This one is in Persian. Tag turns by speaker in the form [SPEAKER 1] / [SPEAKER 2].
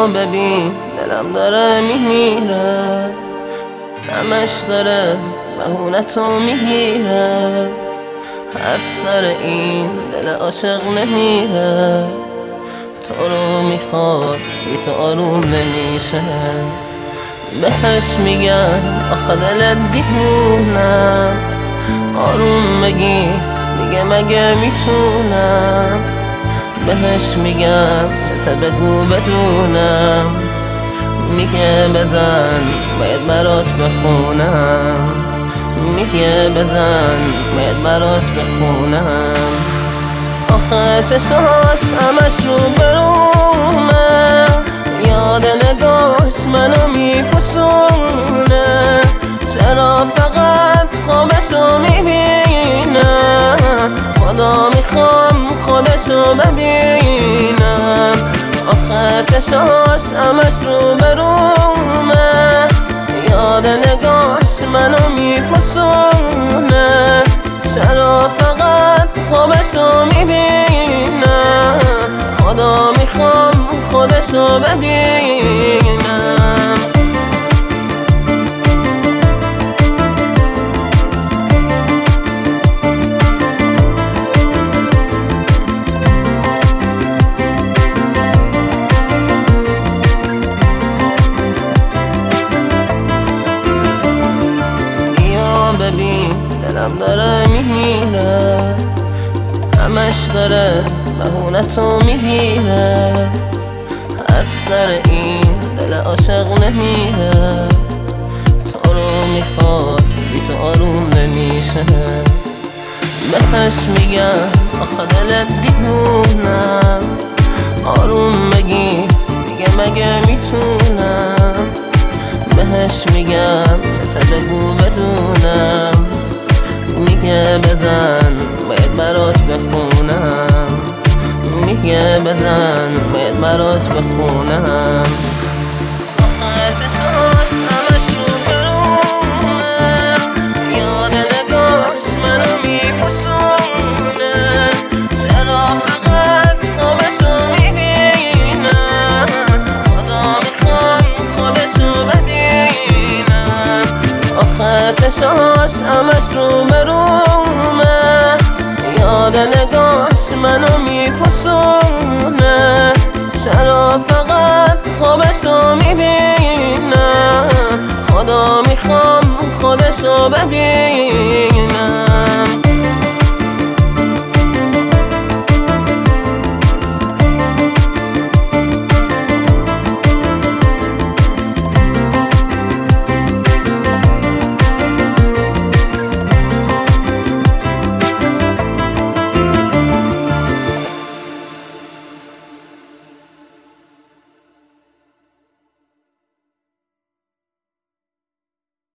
[SPEAKER 1] ببین دلم داره میمیره، همش داره بهونتو میگیره، حرف سر این دل عاشق نمیره، تو رو میخواد بی تو آروم نمیشه. بهش میگم آخه دلت دیوونم، آروم بگی میگه مگه میتونم، بهش میگم چته بگو بدونم، میگه بزن باید برات بخونم، میگه بزن باید برات بخونم. آخه چشاش همش رو برومه، یاد نگاش منو میپسونه، چرا فقط خوابشو میبینم، خدا میخوام خودشو ببینم. آخه چشاش همش رو برومه، یاد نگاش منو میپسونه، چرا فقط خوابشو میبینم، خدا میخوام خودشو ببینم. ببین دلم داره میمیره، همش داره بهونتو میگیره، حرف سر این دل عاشق نمیره، تو رو میخواد بی تو آروم نمیشه. بهش میگم آخه دلت دیوونم، آروم بگی دیگه مگه میتونم، بهش میگم چته بگو بدونم، میگه بزن باید برات بخونم، میگه بزن باید برات بخونم. یاد نگاش منو میپسونه، چرا فقط خوابشو میبینم، خدا میخوام خودشو ببینم. آخه چشاش همش رو برومه، یاد نگاش منو میپسونه، چرا فقط خوابشو میبینم، خدا میخوام خودشو ببینم.